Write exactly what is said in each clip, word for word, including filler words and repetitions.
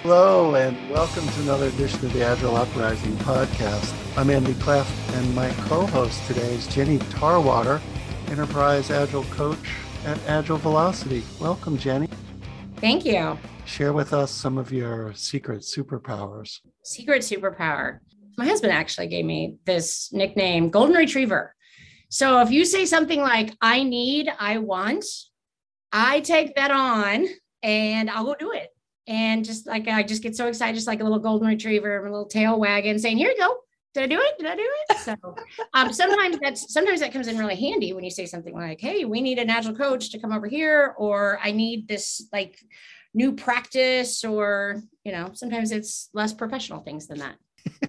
Hello, and welcome to another edition of the Agile Uprising podcast. I'm Andy Cleft, and my co-host today is Jenny Tarwater, Enterprise Agile Coach at Agile Velocity. Welcome, Jenny. Thank you. Share with us some of your secret superpowers. Secret superpower. My husband actually gave me this nickname, Golden Retriever. So if you say something like, I need, I want, I take that on and I'll go do it. And just like, I just get so excited, just like a little golden retriever, a little tail wagging saying, here you go. Did I do it? Did I do it? So um, sometimes that's, sometimes that comes in really handy when you say something like, hey, we need an Agile coach to come over here, or I need this like new practice, or, you know, sometimes it's less professional things than that.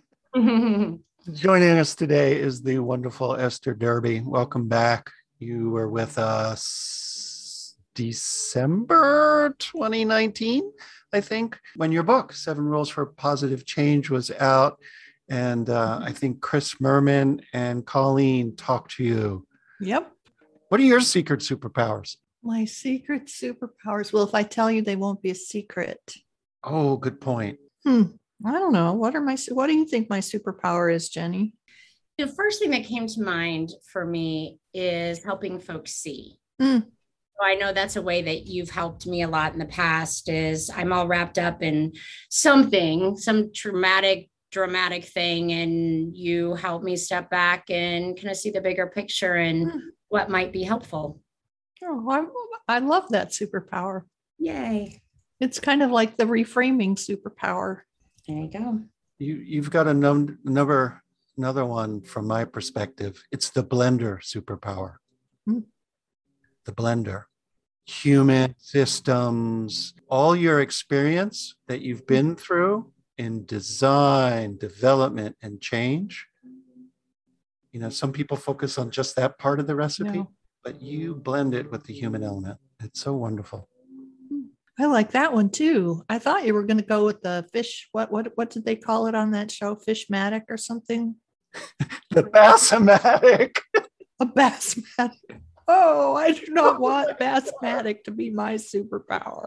Joining us today is the wonderful Esther Derby. Welcome back. You were with us December twenty nineteen, I think, when your book, Seven Rules for Positive Change, was out. And uh, I think Chris Merman and Colleen talked to you. Yep. What are your secret superpowers? My secret superpowers. Well, if I tell you, they won't be a secret. Oh, good point. Hmm. I don't know. What are my, what do you think my superpower is, Jenny? The first thing that came to mind for me is helping folks see. Hmm. So I know that's a way that you've helped me a lot in the past. Is I'm all wrapped up in something, some traumatic, dramatic thing, and you help me step back and kind of see the bigger picture and hmm. what might be helpful. Oh, I, I love that superpower. Yay. It's kind of like the reframing superpower. There you go. You, you've got a num- number, another one from my perspective. It's the blender superpower. Hmm. The blender. Human systems, all your experience that you've been through in design, development, and change. You know, some people focus on just that part of the recipe, no. but you blend it with the human element. It's so wonderful. I like that one too. I thought you were going to go with the fish. What what what did they call it on that show? Fishmatic or something? The Bassmatic. A Bassmatic. Oh, I do not want Bassmatic to be my superpower.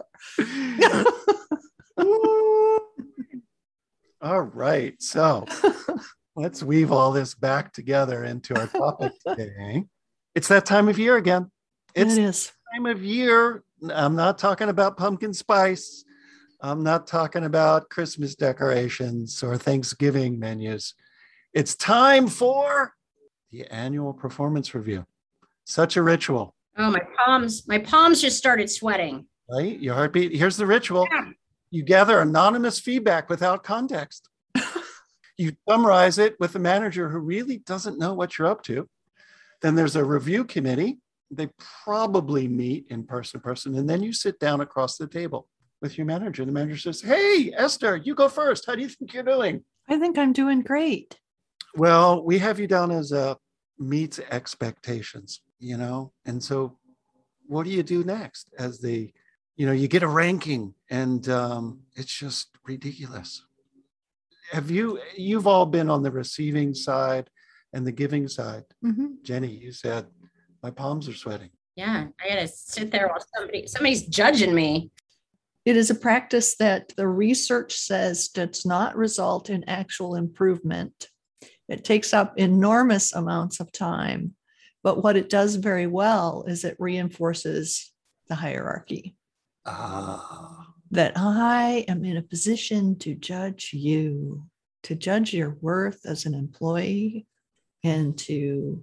All right. So let's weave all this back together into our topic today. It's that time of year again. It's it is. that time of year. I'm not talking about pumpkin spice. I'm not talking about Christmas decorations or Thanksgiving menus. It's time for the annual performance review. Such a ritual. Oh, my palms, my palms just started sweating. Right? Your heartbeat. Here's the ritual. Yeah. You gather anonymous feedback without context. You summarize it with a manager who really doesn't know what you're up to. Then there's a review committee. They probably meet in person, person, and then you sit down across the table with your manager. The manager says, hey, Esther, you go first. How do you think you're doing? I think I'm doing great. Well, we have you down as a meets expectations, you know? And so what do you do next as the, you know, you get a ranking and um, it's just ridiculous. Have you, you've all been on the receiving side and the giving side. Mm-hmm. Jenny, you said, my palms are sweating. Yeah, I gotta sit there while somebody somebody's judging me. It is a practice that the research says does not result in actual improvement. It takes up enormous amounts of time, but what it does very well is it reinforces the hierarchy. Ah. That I am in a position to judge you, to judge your worth as an employee, and to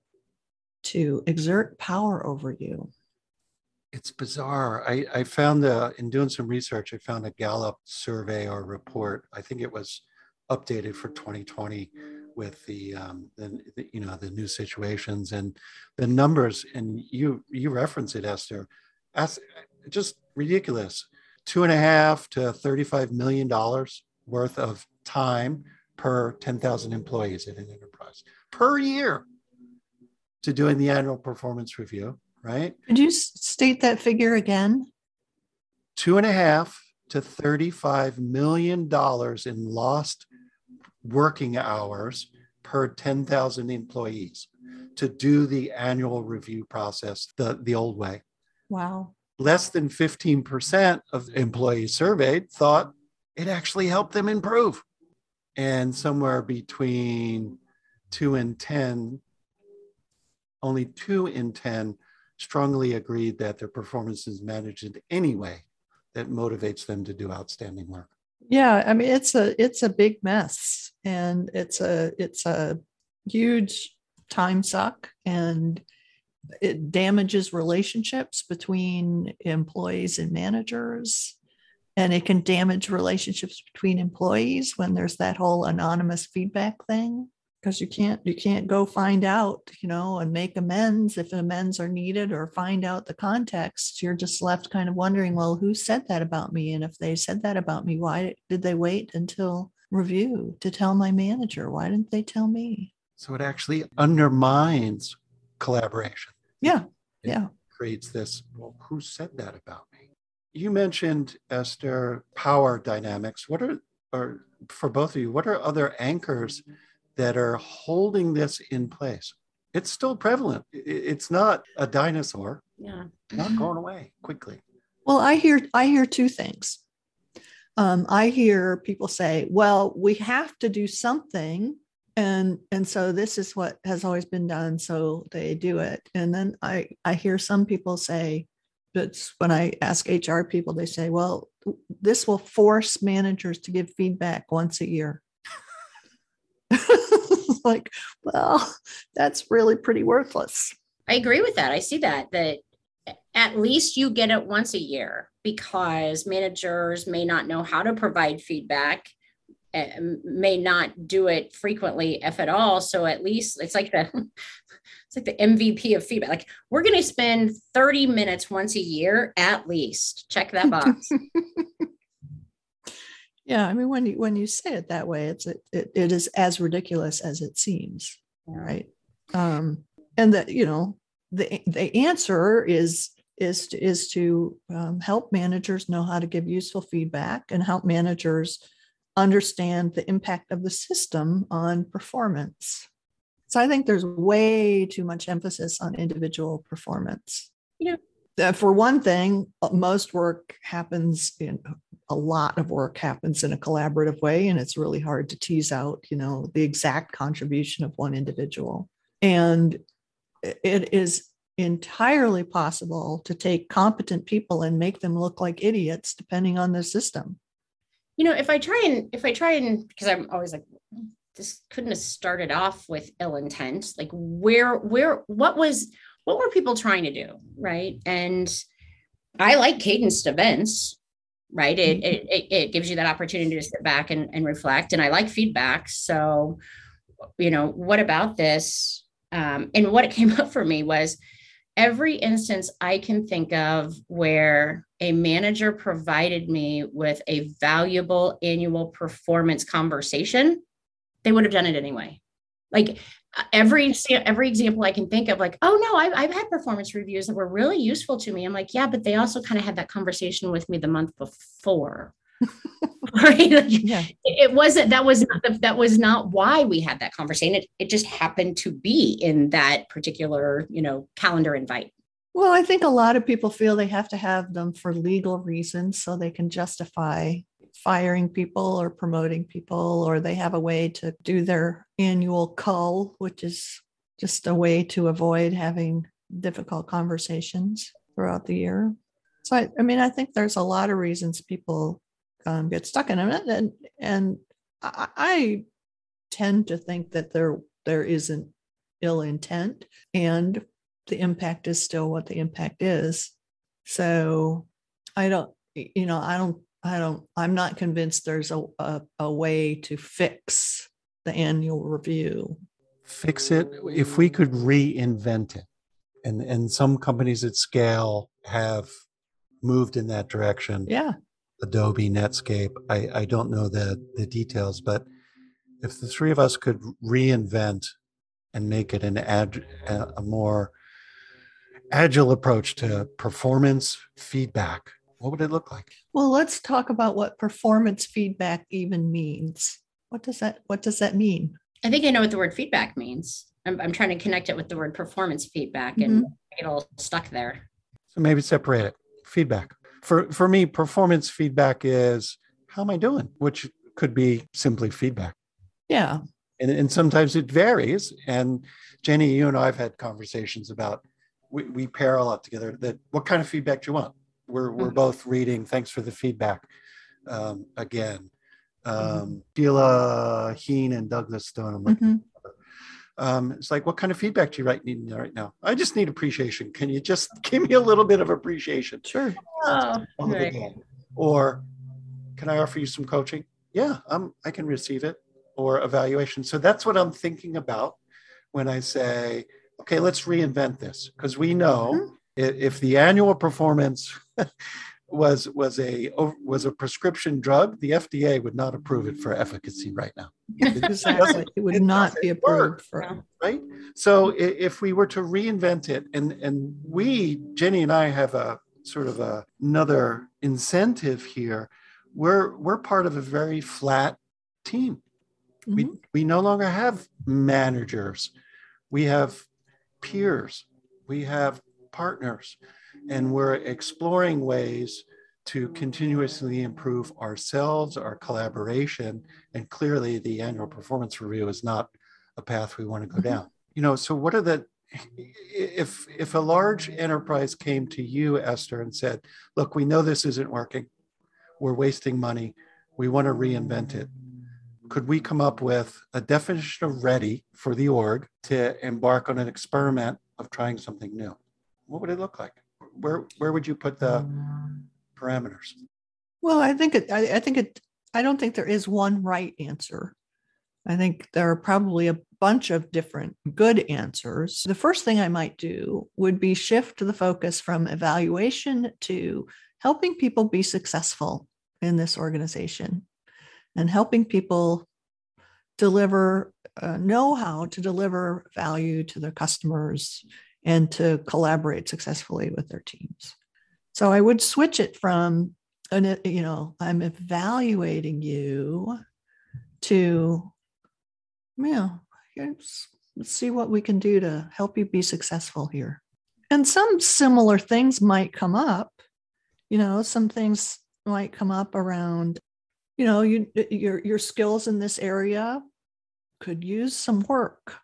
to exert power over you. It's bizarre. I, I found, uh, in doing some research, I found a Gallup survey or report. I think it was updated for twenty twenty with the, um, the, the you know, the new situations and the numbers. And you you reference it, Esther. As, just ridiculous. Two and a half to thirty-five million dollars worth of time per ten thousand employees in an enterprise per year to doing the annual performance review, right? Could you state that figure again? Two and a half to thirty-five million dollars in lost working hours per ten thousand employees to do the annual review process the, the old way. Wow. Less than fifteen percent of employees surveyed thought it actually helped them improve. And somewhere between two and ten, only two in ten strongly agreed that their performance is managed in any way that motivates them to do outstanding work. Yeah, I mean it's a it's a big mess, and it's a it's a huge time suck, and it damages relationships between employees and managers, and it can damage relationships between employees when there's that whole anonymous feedback thing, because you can't you can't go find out, you know, and make amends if amends are needed, or find out the context. You're just left kind of wondering, well, who said that about me? And if they said that about me, why did they wait until review to tell my manager? Why didn't they tell me? So it actually undermines collaboration. Yeah, It yeah. creates this, well, who said that about me? You mentioned, Esther, power dynamics. What are, or for both of you, what are other anchors that are holding this in place? It's still prevalent. It's not a dinosaur. Yeah. Not going away quickly. Well, I hear I hear two things. Um, I hear people say, well, we have to do something. And, and so this is what has always been done. So they do it. And then I, I hear some people say, that's when I ask H R people, they say, well, this will force managers to give feedback once a year. Like, well, that's really pretty worthless. I agree with that. I see that, that at least you get it once a year, because managers may not know how to provide feedback, may not do it frequently, if at all. So at least it's like the it's like the M V P of feedback. Like, we're going to spend thirty minutes once a year at least. Check that box. Yeah, I mean, when you when you say it that way, it's it it, it is as ridiculous as it seems, right? Um, and that, you know, the the answer is is to, is to um, help managers know how to give useful feedback, and help managers understand the impact of the system on performance. So I think there's way too much emphasis on individual performance. Yeah. Uh, for one thing, most work happens in a lot of work happens in a collaborative way, and it's really hard to tease out, you know, the exact contribution of one individual. And it is entirely possible to take competent people and make them look like idiots, depending on the system. You know, if I try and if I try and because I'm always like, this couldn't have started off with ill intent. Like, where, where, what was, what were people trying to do? Right. And I like cadenced events, right? It, it, it, it gives you that opportunity to sit back and, and reflect. And I like feedback. So, you know, what about this? Um, and what it came up for me was every instance I can think of where a manager provided me with a valuable annual performance conversation, they would have done it anyway. Like every, every example I can think of, like, oh no, I've, I've had performance reviews that were really useful to me. I'm like, yeah, but they also kind of had that conversation with me the month before. Right? Like, yeah. It wasn't, that was not the, that was not why we had that conversation. It, it just happened to be in that particular, you know, calendar invite. Well, I think a lot of people feel they have to have them for legal reasons, so they can justify firing people or promoting people, or they have a way to do their annual cull, which is just a way to avoid having difficult conversations throughout the year. So, I, I mean, I think there's a lot of reasons people um, get stuck in it. And, and I, I tend to think that there, there isn't ill intent, and the impact is still what the impact is. So I don't, you know, I don't, I don't, I'm not convinced there's a, a, a way to fix the annual review. Fix it if we could reinvent it. And, and some companies at scale have moved in that direction. Yeah. Adobe, Netscape. I, I don't know the, the details, but if the three of us could reinvent and make it an ad, a more agile approach to performance feedback, what would it look like? Well, let's talk about what performance feedback even means. What does that, what does that mean? I think I know what the word feedback means. I'm, I'm trying to connect it with the word performance feedback, Mm-hmm. and get all stuck there. So maybe separate it. Feedback. For, for me, performance feedback is how am I doing? Which could be simply feedback. Yeah. And, and sometimes it varies. And Jenny, you and I have had conversations about, we, we pair a lot together, that what kind of feedback do you want? We're, we're Mhm. both reading, thanks for the feedback. Um, again, um, Mhm. Sheila Heen and Douglas Stone. I'm looking Mhm. Um, it's like, what kind of feedback do you right need right now? I just need appreciation. Can you just give me a little bit of appreciation? Sure. Oh, All the right. day. Or can I offer you some coaching? Yeah, I'm, I can receive it, or evaluation. So that's what I'm thinking about when I say, okay, let's reinvent this, because we know Mhm. i- if the annual performance was was a was a prescription drug, the F D A would not approve it for efficacy right now. It Exactly. doesn't, It would it not be doesn't work, approved for. Yeah. right? So i- if we were to reinvent it, and and we, Jenny and I, have a sort of a, another incentive here. We're we're part of a very flat team. We Mhm. we no longer have managers. We have peers. We have partners, and we're exploring ways to continuously improve ourselves, our collaboration, and clearly the annual performance review is not a path we want to go Mhm. down. You know, so what are the, if if a large enterprise came to you, Esther, and said, look, we know this isn't working, we're wasting money, we want to reinvent it, could we come up with a definition of ready for the org to embark on an experiment of trying something new? What would it look like? Where where would you put the parameters? Well, I think it, I, I think it, I don't think there is one right answer. I think there are probably a bunch of different good answers. The first thing I might do would be shift the focus from evaluation to helping people be successful in this organization and helping people deliver, uh, know how to deliver value to their customers and to collaborate successfully with their teams. So I would switch it from, an, you know, I'm evaluating you to, you know, let's see what we can do to help you be successful here. And some similar things might come up. You know, some things might come up around, you know, you, your your skills in this area could use some work,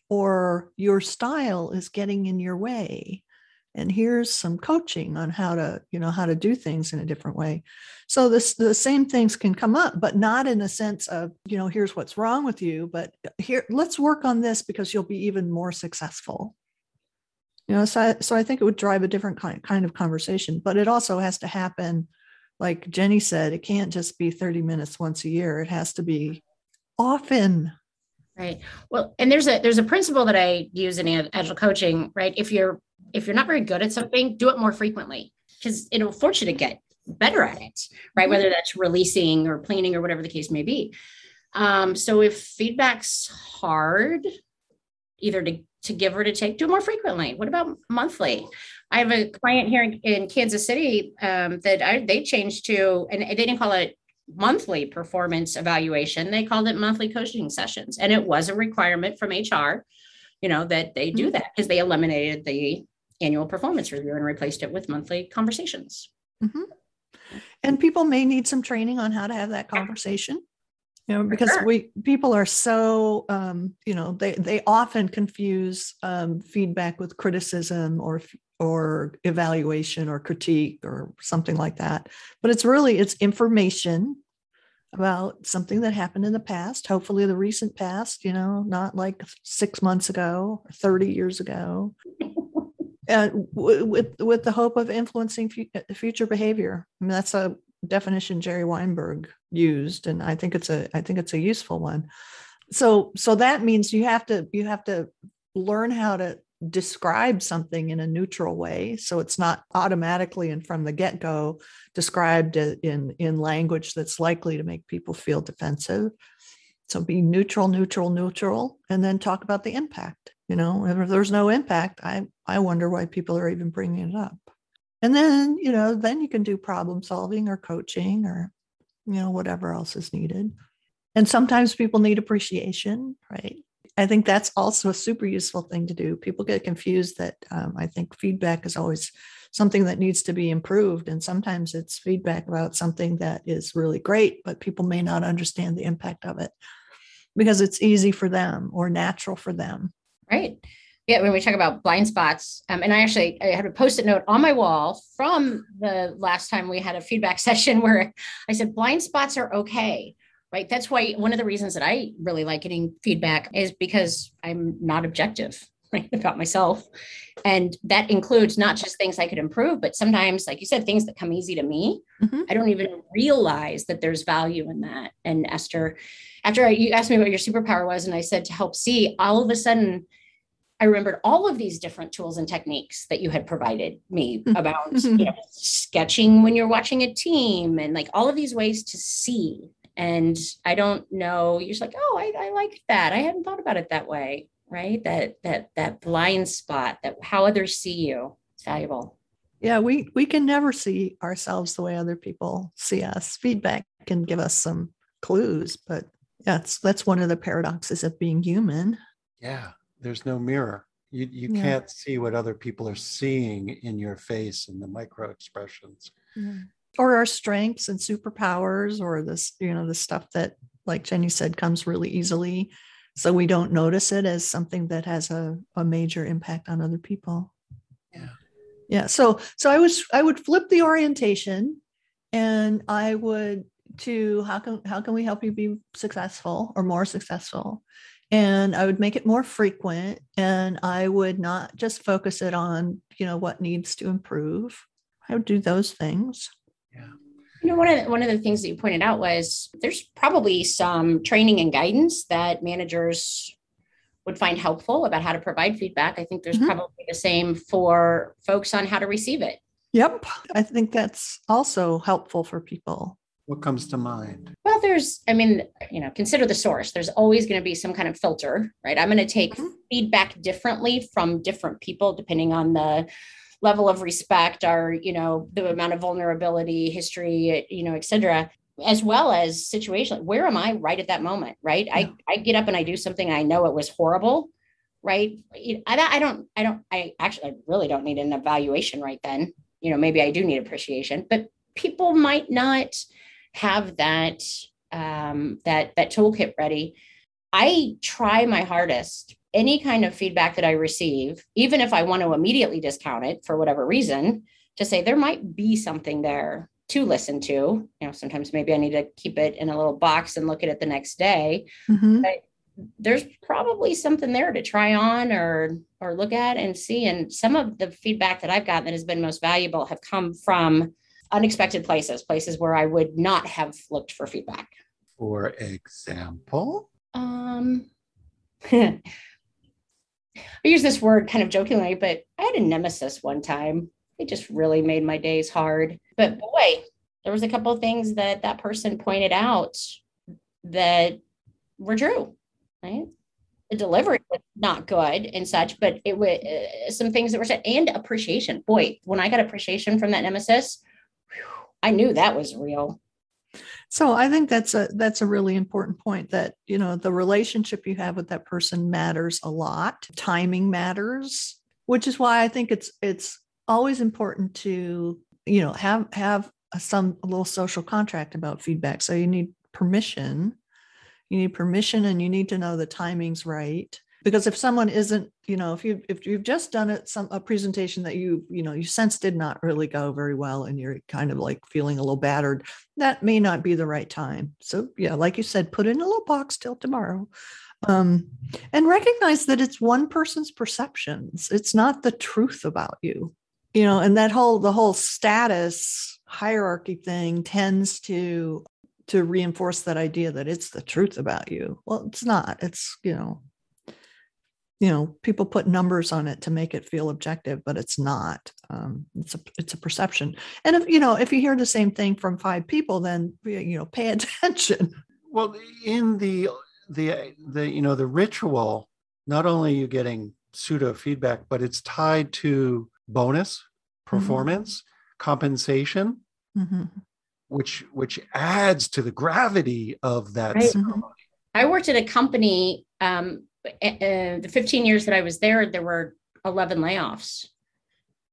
or your style is getting in your way, and here's some coaching on how to, you know, how to do things in a different way. So this, the same things can come up, but not in a sense of, you know, here's what's wrong with you, but here, let's work on this because you'll be even more successful. You know, so I, so I think it would drive a different kind, kind of conversation, but it also has to happen. Like Jenny said, it can't just be thirty minutes once a year. It has to be often. Right. Well, and there's a there's a principle that I use in agile coaching, right? If you're if you're not very good at something, do it more frequently, because it'll force you to get better at it, right? Mm-hmm. Whether that's releasing or planning or whatever the case may be. Um, so if feedback's hard, either to, to give or to take, do it more frequently. What about monthly? I have a client here in, in Kansas City um, that I, they changed to, and they didn't call it monthly performance evaluation. They called it monthly coaching sessions. And it was a requirement from H R, you know, that they do that because they eliminated the annual performance review and replaced it with monthly conversations. Mm-hmm. And people may need some training on how to have that conversation, you know, because sure. we, people are so, um, you know, they, they often confuse um, feedback with criticism or, or evaluation or critique or something like that. But it's really, it's information about something that happened in the past, hopefully the recent past, you know, not like six months ago or thirty years ago. And w- with with the hope of influencing f- future behavior. I mean, that's a definition Jerry Weinberg used, and I think it's a I think it's a useful one. So so that means you have to you have to learn how to describe something in a neutral way, so it's not automatically and from the get-go described in in language that's likely to make people feel defensive. So be neutral, neutral, neutral, and then talk about the impact. You know, and if there's no impact, I I wonder why people are even bringing it up. And then, you know, then you can do problem solving or coaching or, you know, whatever else is needed. And sometimes people need appreciation, right? I think that's also a super useful thing to do. People get confused that um, I think feedback is always something that needs to be improved. And sometimes it's feedback about something that is really great, but people may not understand the impact of it because it's easy for them or natural for them. Right. Yeah, when we talk about blind spots, um, and I actually I had a post-it note on my wall from the last time we had a feedback session where I said blind spots are okay, right? That's why one of the reasons that I really like getting feedback is because I'm not objective, right, about myself. And that includes not just things I could improve, but sometimes, like you said, things that come easy to me. Mm-hmm. I don't even realize that there's value in that. And Esther, after you asked me what your superpower was, and I said to help see, all of a sudden, I remembered all of these different tools and techniques that you had provided me about, you know, sketching when you're watching a team and like all of these ways to see. And I don't know, you're just like, oh, I, I like that. I hadn't thought about it that way, right? That, that, that blind spot, that how others see you, it's valuable. Yeah, we, we can never see ourselves the way other people see us. Feedback can give us some clues, but that's, that's one of the paradoxes of being human. Yeah. There's no mirror. You you Yeah. can't see what other people are seeing in your face and the micro expressions. Yeah. Or our strengths and superpowers, or this, you know, the stuff that, like Jenny said, comes really easily. So we don't notice it as something that has a, a major impact on other people. Yeah. Yeah. So so I was I would flip the orientation, and I would to how can how can we help you be successful or more successful? And I would make it more frequent, and I would not just focus it on, you know, what needs to improve. I would do those things. Yeah. You know, one of the, one of the things that you pointed out was there's probably some training and guidance that managers would find helpful about how to provide feedback. I think there's mm-hmm. probably the same for folks on how to receive it. Yep. I think that's also helpful for people. What comes to mind? Well, there's, I mean, you know, consider the source. There's always going to be some kind of filter, right? I'm going to take mm-hmm. feedback differently from different people, depending on the level of respect or, you know, the amount of vulnerability, history, you know, et cetera, as well as situation. Where am I right at that moment, right? Yeah. I, I get up and I do something. I know it was horrible, right? I, I don't, I don't, I actually I really don't need an evaluation right then. You know, maybe I do need appreciation, but people might not have that um, that that toolkit ready. I try my hardest. Any kind of feedback that I receive, even if I want to immediately discount it for whatever reason, to say there might be something there to listen to. You know, sometimes maybe I need to keep it in a little box and look at it the next day. Mm-hmm. But there's probably something there to try on or or look at and see. And some of the feedback that I've gotten that has been most valuable have come from unexpected places, places where I would not have looked for feedback. For example? Um, I use this word kind of jokingly, but I had a nemesis one time. It just really made my days hard. But boy, there was a couple of things that that person pointed out that were true, right? The delivery was not good and such, but it was uh, some things that were said, and appreciation. Boy, when I got appreciation from that nemesis, I knew that was real. So I think that's a that's a really important point, that, you know, the relationship you have with that person matters a lot. Timing matters, which is why I think it's it's always important to, you know, have have a, some a little social contract about feedback. So you need permission. You need permission, and you need to know the timing's right. Because if someone isn't, you know, if you if you've just done it some a presentation that you you know you sense did not really go very well, and you're kind of like feeling a little battered, that may not be the right time. So yeah, like you said, put it in a little box till tomorrow, um, and recognize that it's one person's perceptions. It's not the truth about you, you know. And that whole the whole status hierarchy thing tends to to reinforce that idea that it's the truth about you. Well, it's not. It's, you know. You know, people put numbers on it to make it feel objective, but it's not. Um, it's a it's a perception. And if you know, if you hear the same thing from five people, then you know, pay attention. Well, in the the the you know the ritual, not only are you getting pseudo feedback, but it's tied to bonus, performance, mm-hmm. compensation, mm-hmm. which which adds to the gravity of that right. ceremony. I worked at a company. Um, Uh, the fifteen years that I was there, there were eleven layoffs.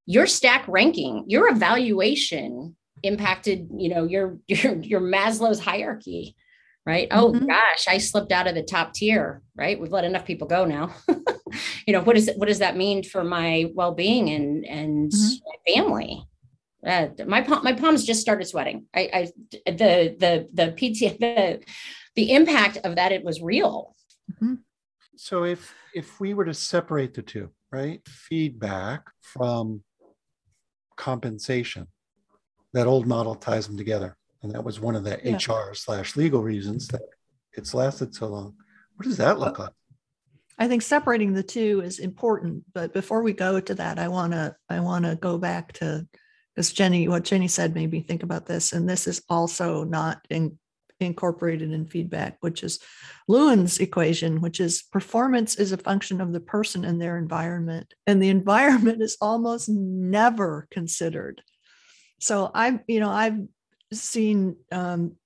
your stack ranking, your evaluation impacted, you know, your your your Maslow's hierarchy, right? Oh Mhm. gosh, I slipped out of the top tier, right? We've let enough people go now. You know, what does what does that mean for my well-being and and Mhm. my family? Uh, my palm, my palms just started sweating. I, I the the the P T the the impact of that, it was real. Mhm. So if if we were to separate the two, right? Feedback from compensation, that old model ties them together. And that was one of the Yeah. H R slash legal reasons that it's lasted so long. What does that look like? I think separating the two is important, but before we go to that, I want to I want to go back to, because Jenny, what Jenny said made me think about this, and this is also not in, incorporated in feedback, which is Lewin's equation, which is performance is a function of the person and their environment, and the environment is almost never considered. So I've you know I've seen um,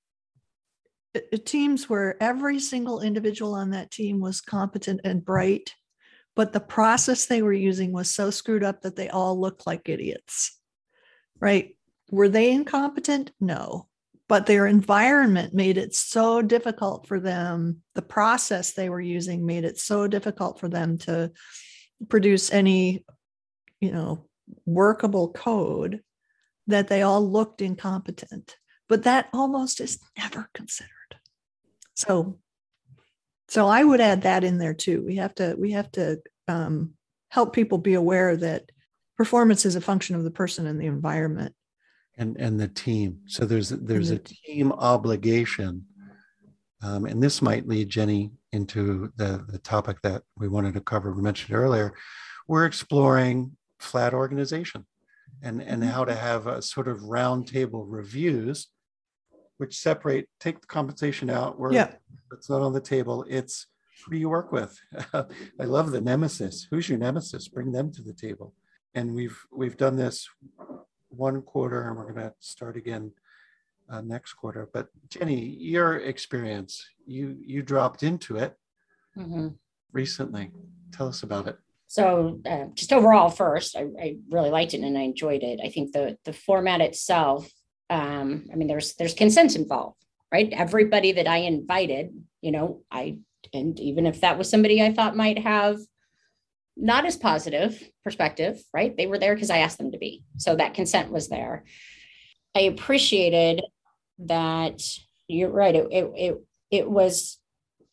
teams where every single individual on that team was competent and bright, but the process they were using was so screwed up that they all looked like idiots, right? Were they incompetent? No, but their environment made it so difficult for them. The process they were using made it so difficult for them to produce any, you know, workable code that they all looked incompetent. But that almost is never considered. So, so I would add that in there too. We have to we have to um, help people be aware that performance is a function of the person and the environment, and and the team. So there's there's the a team obligation, um, and this might lead Jenny into the the topic that we wanted to cover. We mentioned earlier, we're exploring flat organization, and and how to have a sort of roundtable reviews, which separate, take the compensation out where Yeah. it's not on the table. It's who do you work with? I love the nemesis. Who's your nemesis? Bring them to the table. And we've we've done this one quarter, and we're going to start again uh, next quarter. But Jenny, your experience, you you dropped into it Mm-hmm. recently. Tell us about it. So uh, just overall, first, I, I really liked it and I enjoyed it. I think the the format itself, um, I mean, there's there's consent involved, right? Everybody that I invited, you know, I and even if that was somebody I thought might have not as positive perspective, right? They were there because I asked them to be. So that consent was there. I appreciated that. You're right. It it it, it was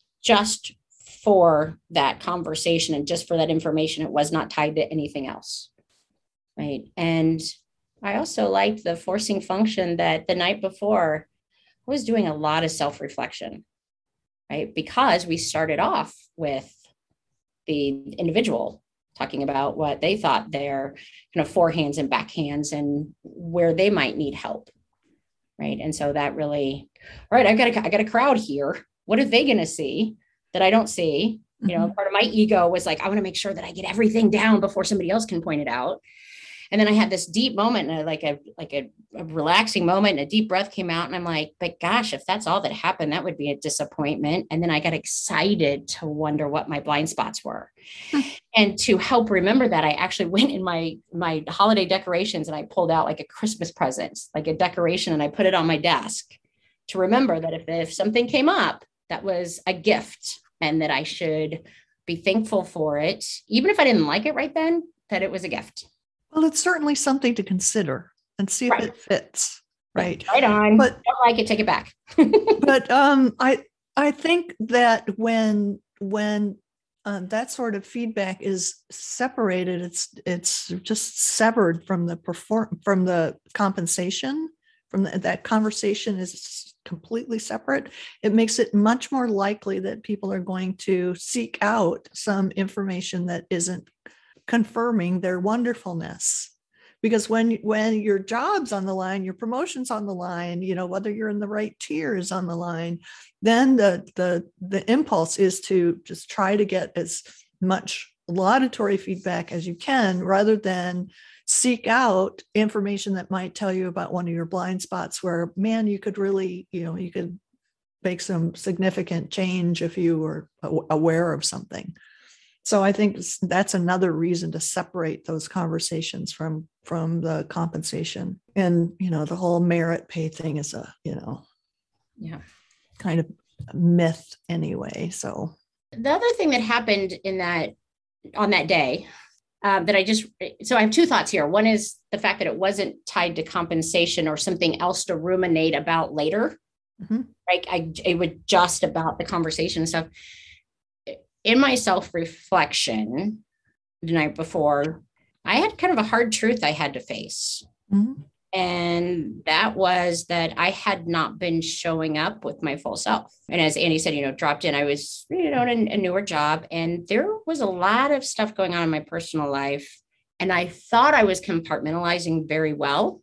just for that conversation and just for that information. It was not tied to anything else. Right. And I also liked the forcing function that the night before I was doing a lot of self-reflection, right? Because we started off with the individual talking about what they thought their kind of forehands and backhands and where they might need help. Right. And so that really, all right, I've got a, I got a crowd here. What are they going to see that I don't see? You know, Mhm. part of my ego was like, I want to make sure that I get everything down before somebody else can point it out. And then I had this deep moment, and like a like a, a relaxing moment, and a deep breath came out, and I'm like, but gosh, if that's all that happened, that would be a disappointment. And then I got excited to wonder what my blind spots were. Hmm. And to help remember that, I actually went in my my holiday decorations and I pulled out like a Christmas present, like a decoration, and I put it on my desk to remember that if, if something came up, that was a gift and that I should be thankful for it, even if I didn't like it right then, that it was a gift. Well, it's certainly something to consider and see if Right. it fits. Right. Right on. But don't like it, take it back. but um, I I think that when when uh, that sort of feedback is separated, it's it's just severed from the perform from the compensation. From the, that conversation is completely separate. It makes it much more likely that people are going to seek out some information that isn't confirming their wonderfulness. Because when when your job's on the line, your promotion's on the line, you know, whether you're in the right tier is on the line, then the the the impulse is to just try to get as much laudatory feedback as you can, rather than seek out information that might tell you about one of your blind spots where, man, you could really, you know, you could make some significant change if you were aware of something. So I think that's another reason to separate those conversations from from the compensation. And, you know, the whole merit pay thing is a, you know, Yeah. kind of myth anyway. So the other thing that happened in that on that day um, that I just so I have two thoughts here. One is the fact that it wasn't tied to compensation or something else to ruminate about later. mm-hmm. Like I it was just about the conversation and stuff. In my self-reflection the night before, I had kind of a hard truth I had to face. Mm-hmm. And that was that I had not been showing up with my full self. And as Andy said, you know, dropped in, I was, you know, in a newer job, and there was a lot of stuff going on in my personal life. And I thought I was compartmentalizing very well,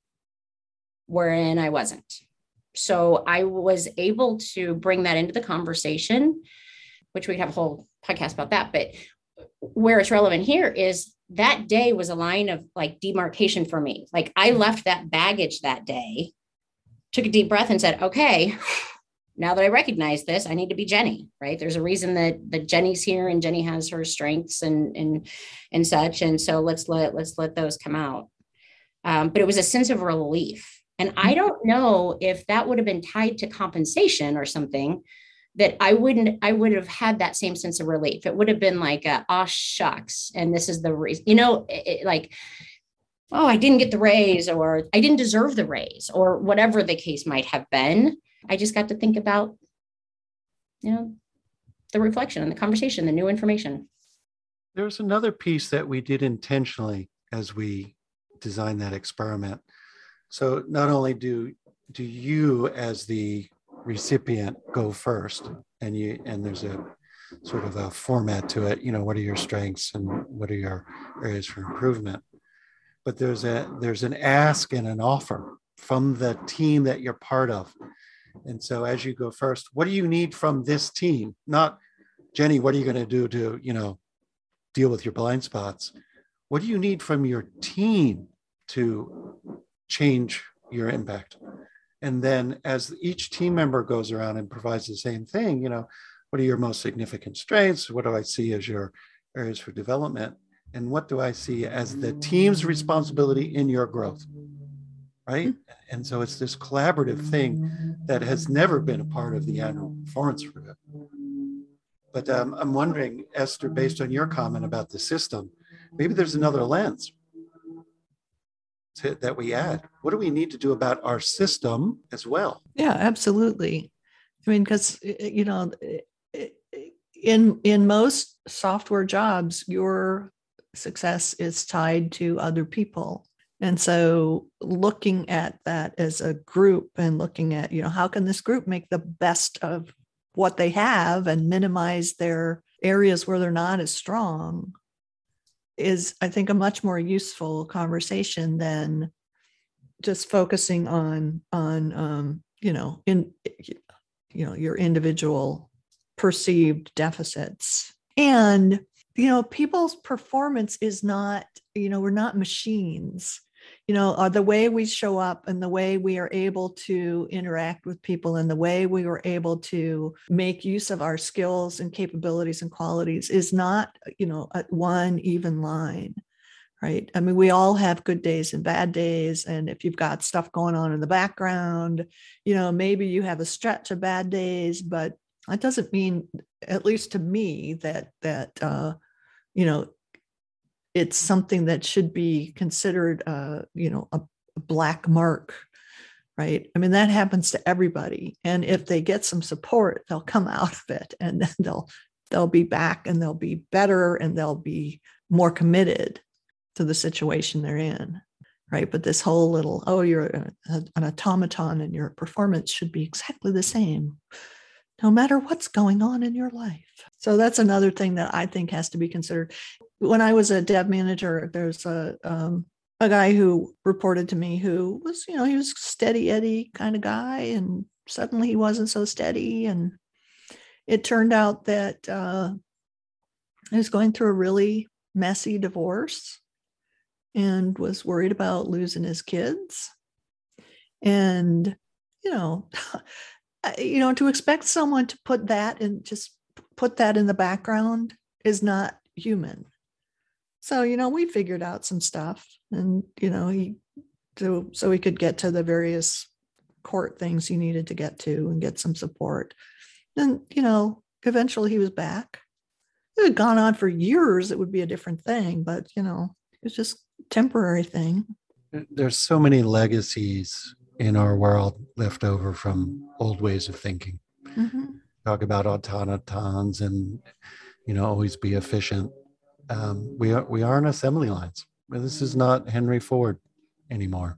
wherein I wasn't. So I was able to bring that into the conversation, which we have a whole podcast about that. But where it's relevant here is that day was a line of like demarcation for me. Like I left that baggage that day, took a deep breath and said, okay, now that I recognize this, I need to be Jenny, right? There's a reason that, that Jenny's here and Jenny has her strengths and, and, and such. And so let's let, let's let those come out. Um, but it was a sense of relief. And I don't know if that would have been tied to compensation or something, that I wouldn't, I would have had that same sense of relief. It would have been like, a, oh, shucks. And this is the reason, you know, it, it, like, oh, I didn't get the raise, or I didn't deserve the raise, or whatever the case might have been. I just got to think about, you know, the reflection and the conversation, the new information. There's another piece that we did intentionally as we designed that experiment. So not only do, do you as the recipient go first, and you and there's a sort of a format to it, you know, what are your strengths and what are your areas for improvement, but there's a there's an ask and an offer from the team that you're part of. And so as you go first, what do you need from this team? Not, Jenny, what are you going to do to, you know, deal with your blind spots? What do you need from your team to change your impact? And then as each team member goes around and provides the same thing, you know, what are your most significant strengths? What do I see as your areas for development? And what do I see as the team's responsibility in your growth? Right? And so it's this collaborative thing that has never been a part of the annual performance review. But um, I'm wondering, Esther, based on your comment about the system, maybe there's another lens to, that we add. What do we need to do about our system as well? Yeah, absolutely. I mean, because, you know, in in most software jobs, your success is tied to other people. And so looking at that as a group and looking at, you know, how can this group make the best of what they have and minimize their areas where they're not as strong is, I think, a much more useful conversation than just focusing on, on um, you know, in, you know, your individual perceived deficits. And, you know, people's performance is not, you know, we're not machines. You know, uh, the way we show up and the way we are able to interact with people and the way we were able to make use of our skills and capabilities and qualities is not, you know, a one even line, right? I mean, we all have good days and bad days. And if you've got stuff going on in the background, you know, maybe you have a stretch of bad days, but that doesn't mean, at least to me, that, that, uh, you know, it's something that should be considered, uh, you know, a, a black mark, right? I mean, that happens to everybody. And if they get some support, they'll come out of it, and then they'll they'll be back, and they'll be better, and they'll be more committed to the situation they're in, right? But this whole little, oh, you're a, an automaton, and your performance should be exactly the same, no matter what's going on in your life. So that's another thing that I think has to be considered. When I was a dev manager, there's a um, a guy who reported to me who was, you know, he was steady Eddie kind of guy, and suddenly he wasn't so steady. And it turned out that uh, he was going through a really messy divorce and was worried about losing his kids. And, you know, you know, to expect someone to put that and just put that in the background is not human. So, you know, we figured out some stuff, and, you know, he, so, so he could get to the various court things he needed to get to and get some support. And, you know, eventually he was back. If it had gone on for years, it would be a different thing, but, you know, it was just a temporary thing. There's so many legacies in our world left over from old ways of thinking. Mm-hmm. Talk about automatons and, you know, always be efficient. Um, we are we are on assembly lines. This is not Henry Ford anymore.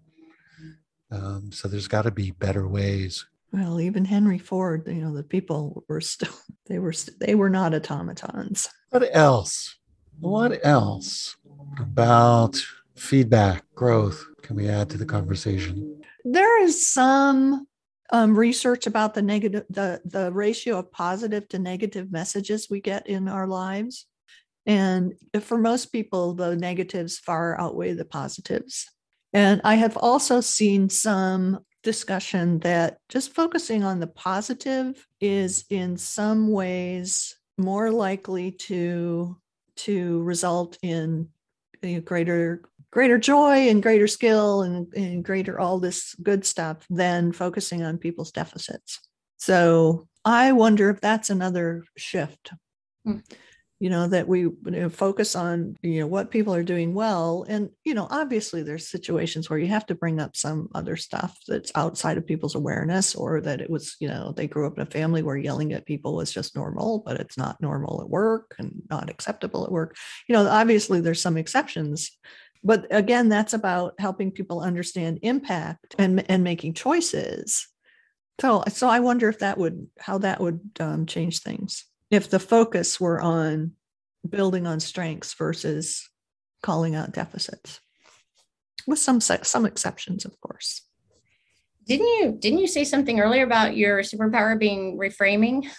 Um, so there's got to be better ways. Well, even Henry Ford, you know, the people were still, they were, they were not automatons. What else? What else about feedback, growth can we add to the conversation? There is some um, research about the negative, the, the ratio of positive to negative messages we get in our lives. And for most people, the negatives far outweigh the positives. And I have also seen some discussion that just focusing on the positive is in some ways more likely to, to result in a greater, greater joy and greater skill and, and greater all this good stuff than focusing on people's deficits. So I wonder if that's another shift. Hmm. You know, that we you know, focus on, you know, what people are doing well. And, you know, obviously there's situations where you have to bring up some other stuff that's outside of people's awareness, or that it was, you know, they grew up in a family where yelling at people was just normal, but it's not normal at work and not acceptable at work. You know, obviously there's some exceptions, but again, that's about helping people understand impact and, and making choices. So, so I wonder if that would, how that would um, change things. If the focus were on building on strengths versus calling out deficits, with some some exceptions, of course. Didn't you didn't you say something earlier about your superpower being reframing?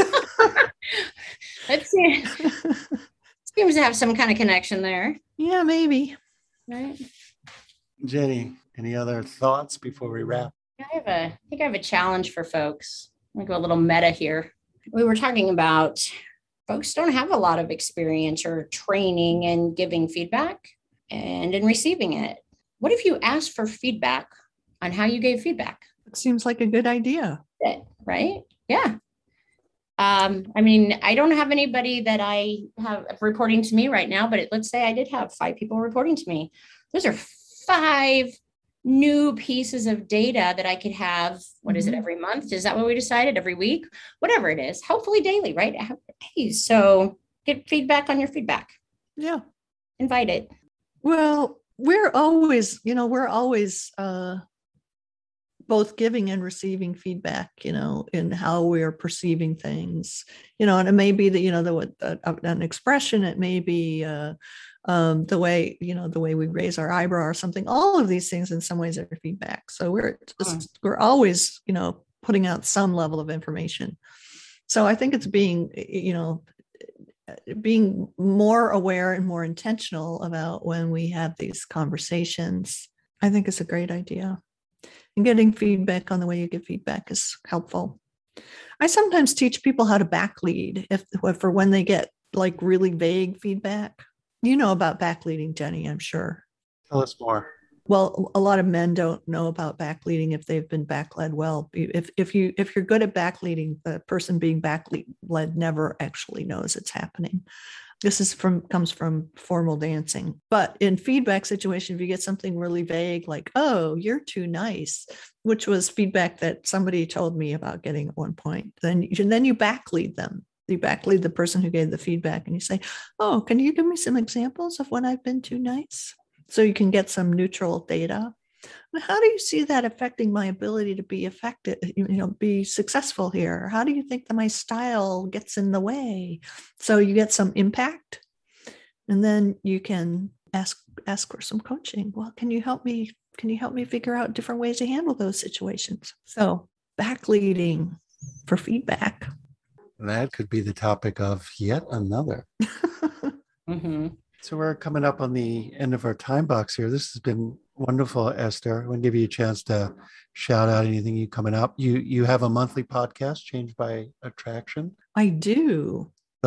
Let's see. Seems to have some kind of connection there. Yeah, maybe. Right. Jenny, any other thoughts before we wrap? I have a I think I have a challenge for folks. I'm gonna go a little meta here. We were talking about folks don't have a lot of experience or training in giving feedback and in receiving it. What if you asked for feedback on how you gave feedback? It seems like a good idea. Right? Yeah. Um, I mean, I don't have anybody that I have reporting to me right now, but it, let's say I did have five people reporting to me. Those are five new pieces of data that I could have. What is it, every month? Is that what we decided? Every week? Whatever it is, hopefully daily, right? Hey, so get feedback on your feedback. Yeah. Invite it. Well, we're always, you know, we're always uh, both giving and receiving feedback, you know, in how we're perceiving things, you know, and it may be that, you know, the, uh, an expression, it may be uh, um, the way, you know, the way we raise our eyebrow or something. All of these things in some ways are feedback. So we're just, we're always, you know, putting out some level of information. So I think it's being, you know, being more aware and more intentional about when we have these conversations, I think is a great idea. And getting feedback on the way you give feedback is helpful. I sometimes teach people how to back lead if for when they get like really vague feedback. You know about back leading, Jenny, I'm sure. Tell us more. Well, a lot of men don't know about back leading if they've been back led well. If if you if you're good at back leading, the person being back led never actually knows it's happening. This is from comes from formal dancing. But in feedback situation, if you get something really vague, like, oh, you're too nice, which was feedback that somebody told me about getting at one point, then you, then you back lead them. You back lead the person who gave the feedback and you say, oh, can you give me some examples of when I've been too nice? So you can get some neutral data. How do you see that affecting my ability to be effective, you know, be successful here? How do you think that my style gets in the way? So you get some impact, and then you can ask ask for some coaching. Well, can you help me? Can you help me figure out different ways to handle those situations? So back leading for feedback. That could be the topic of yet another. Mm-hmm. So we're coming up on the end of our time box here. This has been wonderful, Esther. I want to give you a chance to shout out anything you coming up. You you have a monthly podcast, Changed by Attraction. I do.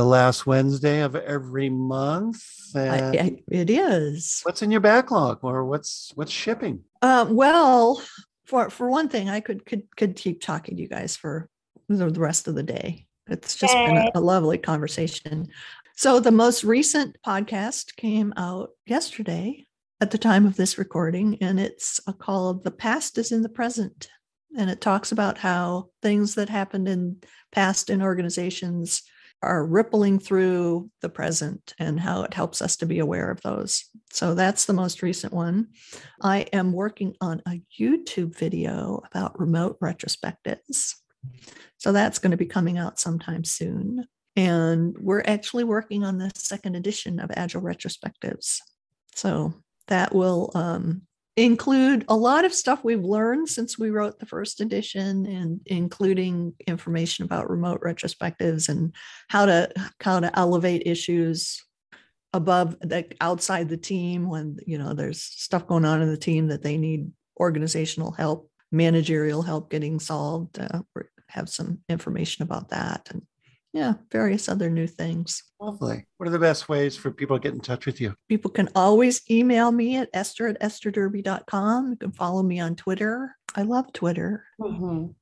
the last Wednesday of every month. And I, I, it is. what's in your backlog, or what's what's shipping? Um, well, for for one thing, I could could could keep talking to you guys for the the rest of the day. It's just been a, a lovely conversation. So the most recent podcast came out yesterday at the time of this recording, and it's a called "The Past is in the Present," and it talks about how things that happened in past in organizations are rippling through the present and how it helps us to be aware of those. So that's the most recent one. I am working on a YouTube video about remote retrospectives. So that's going to be coming out sometime soon. And we're actually working on the second edition of Agile Retrospectives. So that will um, include a lot of stuff we've learned since we wrote the first edition, and including information about remote retrospectives and how to how to elevate issues above, like outside the team when, you know, there's stuff going on in the team that they need organizational help, managerial help getting solved. Uh, we have some information about that, and yeah, various other new things. Lovely. What are the best ways for people to get in touch with you? People can always email me at esther at esther derby dot com. You can follow me on Twitter. I love Twitter. Mhm.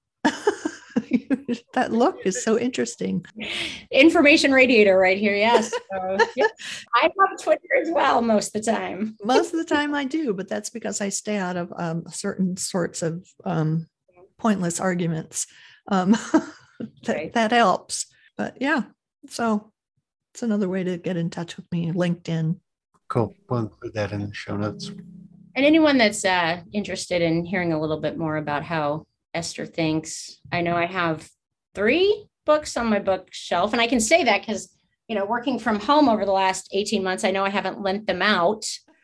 That look is so interesting. Information radiator right here. Yes. So, yeah. I love Twitter as well most of the time. Most of the time I do, but that's because I stay out of um, certain sorts of um, pointless arguments. Um, that, Right. that helps. But yeah, so it's another way to get in touch with me. LinkedIn. Cool. We'll include that in the show notes. And anyone that's uh, interested in hearing a little bit more about how Esther thinks, I know I have three books on my bookshelf, and I can say that because, you know, working from home over the last eighteen months, I know I haven't lent them out.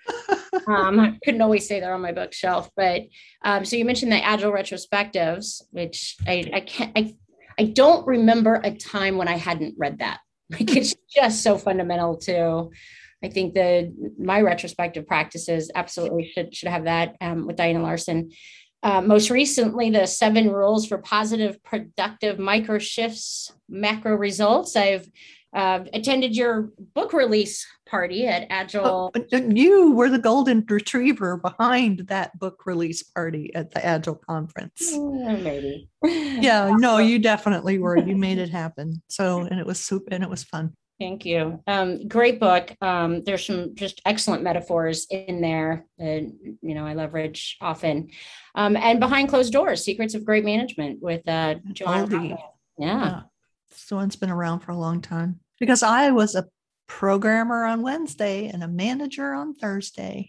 um, I couldn't always say they're on my bookshelf, but um, so you mentioned the Agile retrospectives, which I, I can't, I, I don't remember a time when I hadn't read that. Like, it's just so fundamental to, I think the my retrospective practices absolutely should should have that um, with Diana Larson. Uh, most recently, the seven rules for positive, productive micro shifts, macro results. I've uh, attended your book release party at Agile. Oh, you were the golden retriever behind that book release party at the Agile conference. Mm, maybe. Yeah, no, you definitely were. You made it happen. So, and it was super, and it was fun. Thank you. Um, great book. Um, there's some just excellent metaphors in there that, you know, I leverage often. Um, and Behind Closed Doors, Secrets of Great Management with uh, Joanne. Oldie. Yeah. Yeah. So it's been around for a long time because I was a programmer on Wednesday and a manager on Thursday.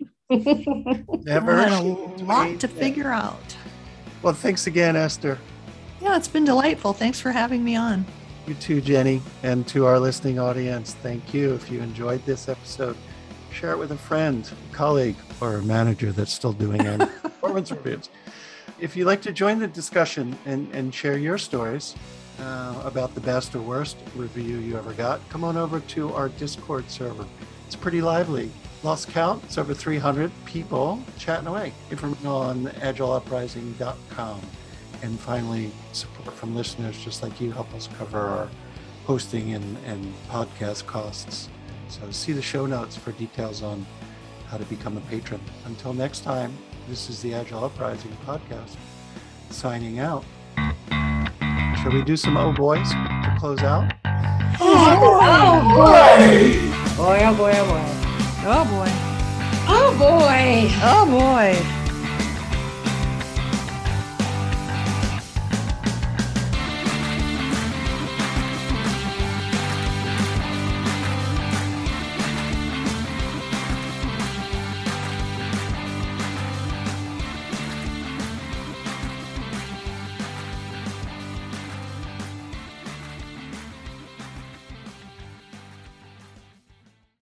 Never. I had a lot to figure out. Well, thanks again, Esther. Yeah, it's been delightful. Thanks for having me on. You too, Jenny. And to our listening audience, thank you. If you enjoyed this episode, share it with a friend, a colleague, or a manager that's still doing annual performance reviews. If you'd like to join the discussion and, and share your stories uh, about the best or worst review you ever got, come on over to our Discord server. It's pretty lively. Lost count, it's over three hundred people chatting away. Information on agile uprising dot com. And finally, support from listeners just like you help us cover our hosting and, and podcast costs. So see the show notes for details on how to become a patron. Until next time, this is the Agile Uprising podcast, signing out. Shall we do some oh boys to close out? Oh, boy. Boy, oh boy, oh boy. Oh boy. Oh boy. Oh boy.